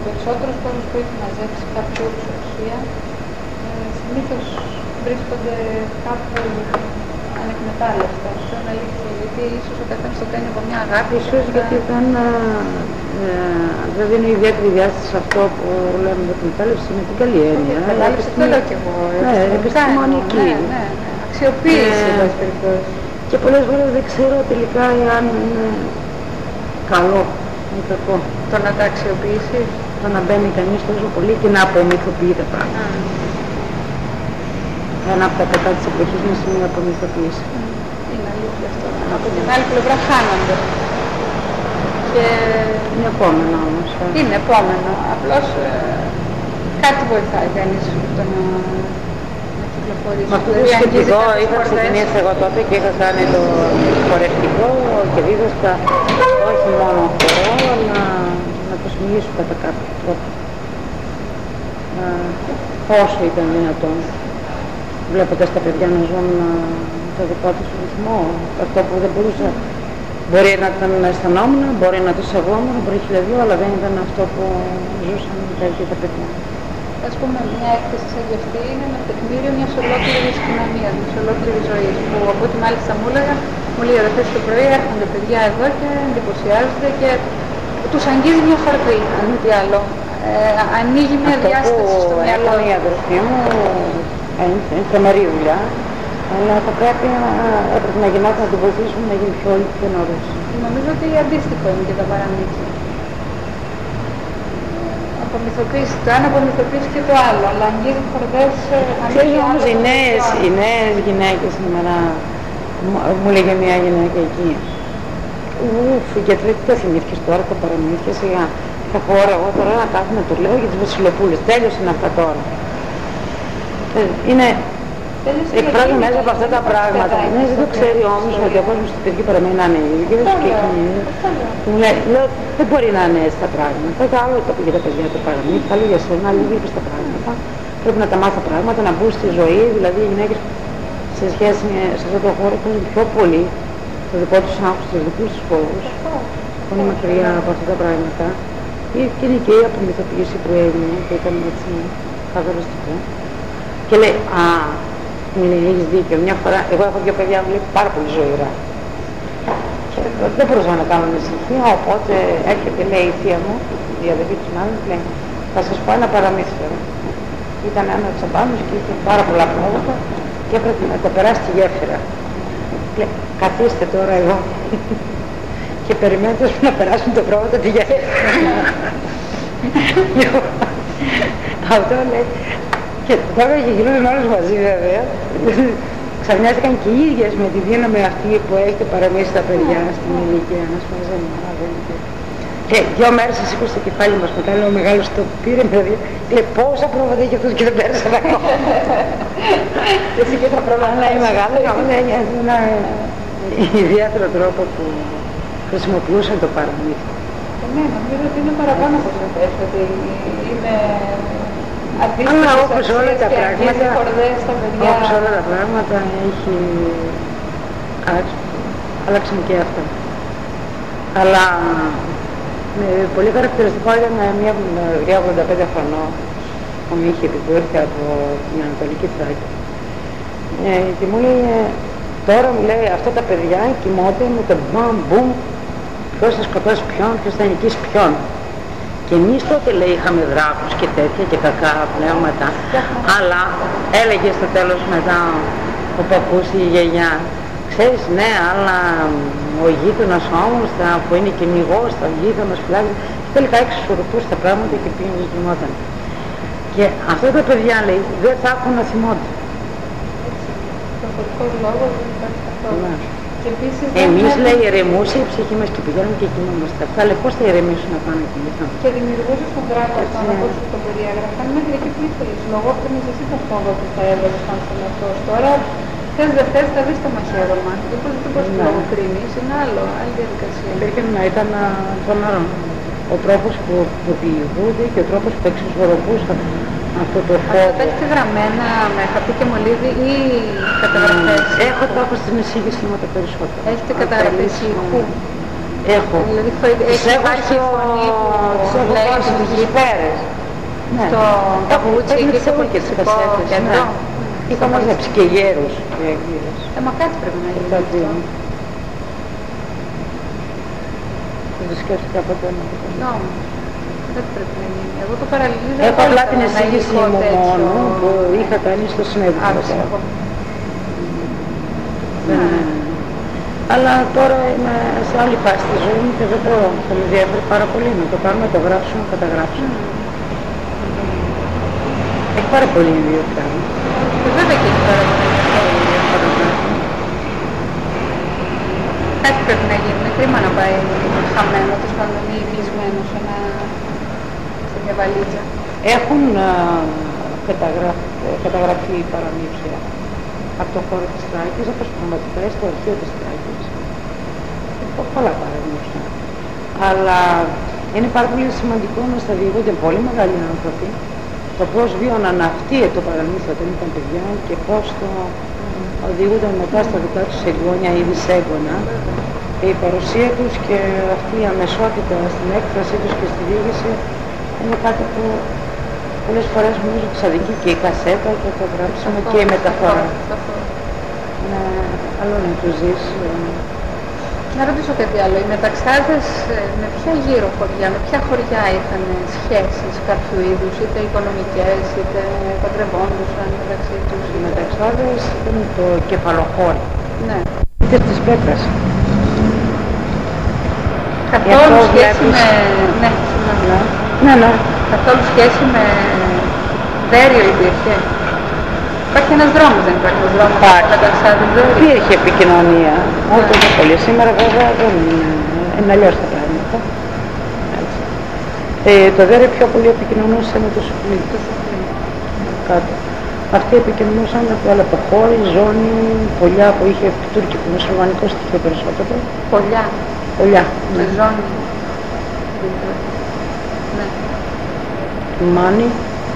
περισσότερος κόσμος που έχει μαζέψει κάποια εξουσία συνήθως βρίσκονται κάπου ανεκμετάλλευτα. Αυτό είναι αλήθεια, γιατί ίσως ο καθένας το κάνει από μια αγάπη. Ίσως γιατί δεν δίνει ιδιαίτερη διάσταση σε αυτό που λέμε για την εκμετάλλευση με την καλή έννοια. Εκμετάλλευση το λέω κι εγώ. Ναι, επιστημονική. Ναι. Αξιοποίηση, εν πάση περιπτώσει. Και πολλές φορές δεν ξέρω τελικά αν είναι καλό ή κακό. Το να τα αξιοποιήσει. Το να μπαίνει κανείς τόσο πολύ και να απομυθοποιείται πράγματα. Ένα από τα κατά της εποχής μας είναι η απομυθοποίηση. Είναι αλήθεια αυτό. Από την άλλη πλευρά χάνονται. Και... είναι επόμενο όμως. Είναι επόμενο. Απλώς κάτι βοηθάει κανείς το να κυκλοφορήσει. Με αυτό το σχετικό είχα ξεκινήσει εγώ τότε και είχα κάνει το χορευτικό και δίδασκα όχι μόνο χορό, αλλά να το συνεχίσω κατά κάποιο τρόπο. Όσο ήταν δυνατόν. Βλέποντας τα παιδιά να ζουν το δικό τους ρυθμό, αυτό που δεν μπορούσα. Μπορεί να τον αισθανόμουν, μπορεί να το σεβόμουν, μπορεί χιλιαδίο, αλλά δεν ήταν αυτό που ζούσαν τα ίδια τα παιδιά. Ας πούμε, μια έκθεση σαν και αυτή είναι ένα τεκμήριο μιας ολόκληρης κοινωνίας, μιας ολόκληρης ζωής. Που από ό,τι μάλιστα μου έλεγα, μου λέει ρε το πρωί έρχονται παιδιά εδώ και εντυπωσιάζονται και τους αγγίζει μια χαρπή, αν μη τι άλλο. Ανοίγει μια διάσταση στο μυαλό. Αυτό που η αδερφή μου είναι τρομερή δουλειά, αλλά θα πρέπει να γινόταν να την βοηθήσουμε να γίνει πιο νωρίς. Νομίζω ότι αντίστοιχο είναι και τα παραμύθια. Απομυθοποίηση το ένα, απομυθοποίηση και το άλλο, αλλά αγγίζει χορδές... Ξέρεις όμως οι νέες γυναίκες σήμερα, μου λέγε μια γυναίκα εκεί, γιατί τι τα θυμήθηκες τώρα τα παραμύθια, σιγά. Θα χώρα εγώ τώρα να κάθομαι να το λέω για τις βασιλοπούλες, τέλειωσαν αυτά τώρα. Είναι εκφράζω μέσα από αυτά τα πράγματα. Ναι, δεν το ξέρει όμως ότι ο κόσμος του παιδιού παραμένει να είναι ίδιος και μου λέει, δεν μπορεί να είναι έτσι τα πράγματα. Το άλλο το για τα παιδιά το παραμύθι, άλλο για σένα, άλλο βλέπεις τα πράγματα. Πρέπει να τα μάθω πράγματα, να μπουν στη ζωή, δηλαδή οι γυναίκες σε σχέση με σε αυτό το χώρο έχουν πιο πολύ το δικό τους άγχος, τους δικούς τους φόβους, που είναι μακριά από αυτά τα πράγματα. Και είναι και η απομυθοποίηση που έγινε και ήταν έτσι καθοριστικό. Και λέει, μου λέει, έχεις δίκιο. Μια φορά, εγώ έχω δύο παιδιά μου λέει πάρα πολύ ζωηρά. Και δεν μπορούσα να κάνω ησυχία, οπότε έρχεται, λέει, η θεία μου, η αδερφή της μάνας, λέει, θα σας πω ένα παραμύθι τώρα. Ήταν ένα τσαμπάνος και είχε πάρα πολλά πρόβατα και έπρεπε να τα περάσει τη γέφυρα. Λέει, καθίστε τώρα εδώ και περιμένετε να περάσουν τα πρόβατα τη γέφυρα. Αυτό λέει. Και τώρα και γινόταν όλες μαζί βέβαια. Ξαφνιάστηκαν και οι ίδιες με τη δύναμη αυτή που έχετε παραμύθι στα παιδιά στην ηλικία. Να σου πω, και 2 μέρες σας σήκωσε το κεφάλι μας μετά, λέει ο μεγάλος το πήρε με δηλαδή, λέει πόσα πρόβατα είχε αυτός και δεν πέρασαν ακόμα. Εσύ και τα πρόβατα. Αλλά η μεγάλη έχει ένα ιδιαίτερο τρόπο που χρησιμοποιούσαν το παραμύθι. Ναι, νομίζω ότι είναι παραπάνω από αυτό, ότι είναι αλλά όπως όλα τα πράγματα, όπως όλα τα πράγματα έχει άλλαξαν και αυτά. Αλλά πολύ χαρακτηριστικό ήταν μια γριά 85 χρονών που μου είχε πει που ήρθε από την Ανατολική Θράκη. Και μου λέει, τώρα μου λέει αυτά τα παιδιά κοιμώνται με το μπαμ μπουμ, ποιος θα σκοτώσει ποιον, ποιος θα νικήσει ποιον. Και εμείς τότε λέει είχαμε δράκους και τέτοια και κακά πνεύματα, αλλά έλεγε στο τέλος μετά ο παππούς ή η γιαγιά, ξέρεις ναι, αλλά ο γείτονας όμως που είναι κυνηγός, θα γείτονας φυλάζει, και τελικά εξισορροπούσε τα πράγματα και πήγαινε και κοιμόταν. Και αυτά τα παιδιά λέει δεν θα έχουν να θυμώνται. Εμείς λέει ηρεμούσε η ψυχή μας και πηγαίνουμε και κοιμόμαστε. Αυτά λέει πώς θα ηρεμήσουν να πάνε και εμείς. Και δημιουργούσε στον δράκο αυτό, όπως το περιέγραφαν, μέχρι εκεί που ήθελες. Λογόφρονες εσύ το φόβο που θα έβαλες πάνω στον εαυτό σου. Τώρα θες δεν θες θα δεις το μαχαίρωμα. Δεν μπορείς να λογοκρίνεις, είναι άλλη διαδικασία. Υπήρχε να ήταν τρομερό. Ο τρόπος που διηγούνται και ο τρόπος που εξισορροπούσαν αυτό το φόβο. Αυτά τα έχετε γραμμένα με χαρτί και μολύβι ή καταγραφές? Έχω το έχω στην εισήγηση μου τα περισσότερα. Έχετε καταγραφές ήχου? Έχω. Δηλαδή Τις έχω βάλει στις πέρες. Στο καπούτσι και τις έχω και τις κασέτες. κέντρο. Είχα μαζέψει και γέρους και γύρες. Μα κάτι πρέπει να γίνει αυτό. Δεν το σκέφτηκα ποτέ να το κάνω. Δεν πρέπει να γίνει. Εγώ το παραλληλίζω. Έχω απλά την εισήγηση μου μόνο που είχα κάνει στο συνέδριο. Αλλά τώρα είμαι σε άλλη φάση της ζωής μου και δεν μπορώ. Θα με ενδιαφέρει πάρα πολύ να το κάνω, να το γράψω, να καταγράψω. Έχει πάρα πολύ ενδιαφέρον. Βέβαια και έχει πάρα πολύ ενδιαφέρον. Κάτι πρέπει να γίνει. Είναι κρίμα να πάει χαμένο, τόσο πάντων ή κλεισμένο σε μια βαλίτσα. Έχουν καταγραφεί παραμύθια από το χώρο της Τράκης, όπως πραγματικά στο αρχείο της Τράκης. Πολλά παραμύθια. Αλλά είναι πάρα πολύ σημαντικό να στα διηγούνται πολύ μεγάλοι άνθρωποι το πώς βίωναν αυτοί το παραμύθι όταν ήταν παιδιά και πώς το οδηγούνταν μετά στα δικά τους εγγόνια ή δυσέγγωνα. Και η παρουσία τους και αυτή η αμεσότητα στην έκφρασή τους και στη διήγηση είναι κάτι που πολλές φορές νομίζω τους αδικεί και η κασέτα και το γράψιμο και η μεταφορά. Είναι άλλο να το ζεις. Να ρωτήσω κάτι άλλο. Οι μεταξάδες με ποια γύρω χωριά, με ποια χωριά είχαν σχέσεις κάποιου είδους, είτε οικονομικές, είτε παντρευόντουσαν μεταξύ τους? Οι μεταξάδες ήταν το κεφαλοχώρι. Ναι. Είτε της Πέτρας. Καθόλου σχέση με... Ναι. Καθόλου σχέση με Δέριο υπήρχε? Υπάρχει ένας δρόμος, δεν υπάρχει ένας δρόμος μεταξάδες Δέριο? Υπήρχε επικοινωνία, όχι τόσο πολύ. Σήμερα βέβαια δεν είναι αλλιώς τα πράγματα. Το Δέριο πιο πολύ επικοινωνούσε με το Σουφλί. Κάτω. Αυτοί επικοινωνούσαν με το Αλεποχώρι, Ζώνη, Πολιά που είχε τουρκικό μουσουλμανικό στοιχείο περισσότερο. Πολιά. Ναι. Ζώνη. Ναι. Μάνη.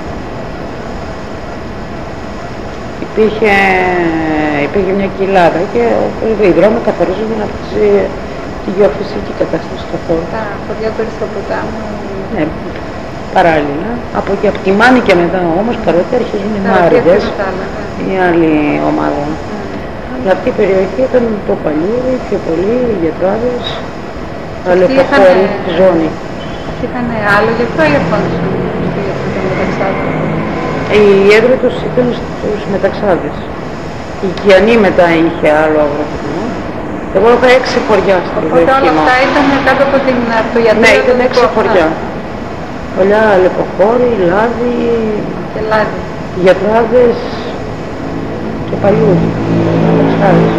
Υπήρχε μια κοιλάδα και οι δρόμοι καθορίζονταν από τη γεωφυσική κατάσταση του χώρου. Τα χωριά του Αριστοποτάμου. Ναι, παράλληλα. Από τη Μάνη και μετά όμως παρότι αρχίζουν οι Μάριδες, η άλλη ομάδα. Αλλά αυτή η περιοχή ήταν το Παλιούρι, πιο πολύ, οι Γετράδες, Αλεποχώρι, Ζώνη. Αυτοί είχαν άλλο γιατρό ή ερχόντουσαν στο γιατρό των μεταξάδων? Η έδρα τους ήταν στους μεταξάδες. Η Κιανή μετά είχε άλλο αγροτικό. Εγώ είχα 6 χωριά στην περιοχή. Οπότε όλα αυτά ήταν κάτω από το γιατρό? Ναι, ήταν 6 χωριά. Πολιά, Αλεποχώρι, Λάδι, Γετράδες και Παλιούρι. Μεταξάδες.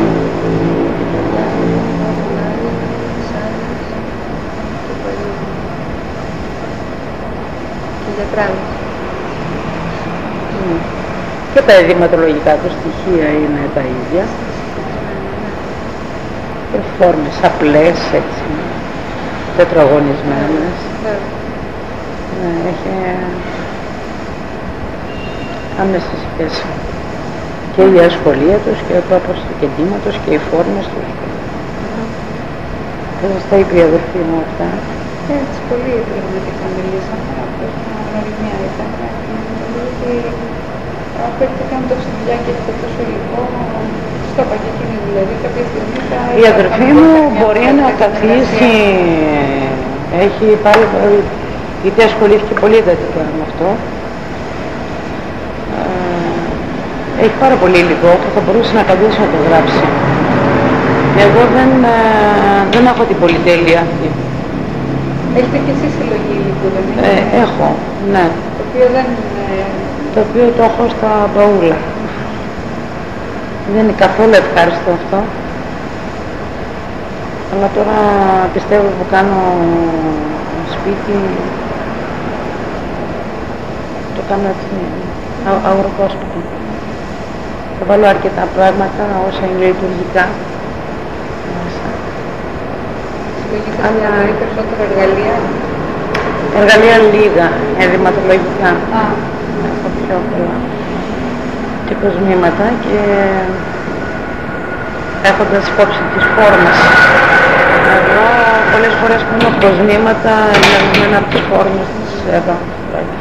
Και τα ενδυματολογικά του στοιχεία είναι τα ίδια. Και φόρμες απλές, έτσι, τετραγωνισμένες. Ναι, έχει άμεση σχέση. Και η ασχολία τους και ο τρόπος του κεντήματος και οι φόρμες τους. Θα σας τα είπε η αδερφή μου αυτά. Έτσι, πολύ πραγματικά μιλήσαμε. Αυτός γνωριμία ήταν. Απέκτηκαν τόση δουλειά και έχετε τόσο υλικό. Στο είπα και εκείνη δηλαδή κάποια στιγμή θα... Η αδερφή μου μπορεί να καθίσει, έχει πάρει, γιατί ασχολήθηκε πολύ εντατικά με αυτό. Έχει πάρα πολύ υλικό που θα μπορούσε να καθίσει να το γράψει. Εγώ δεν έχω την πολυτέλεια αυτή. Έχετε και εσείς συλλογή υλικού, δεν είναι? Έχω, ναι. Το οποίο δεν... Το οποίο το έχω στα μπαούλα. Δεν είναι καθόλου ευχάριστο αυτό. Αλλά τώρα πιστεύω που κάνω σπίτι, το κάνω έτσι αγροκόσπιτο. Θα βάλω αρκετά πράγματα όσα είναι λειτουργικά. Αλλά περισσότερα εργαλεία. Εργαλεία λίγα, ενδυματολογικά. Έχω πιο πολλά. Και κοσμήματα και έχοντας υπόψη τις φόρμες. Εδώ πολλές φορές πούμε κοσμήματα ενεργμένα από τις φόρμες της εδώ.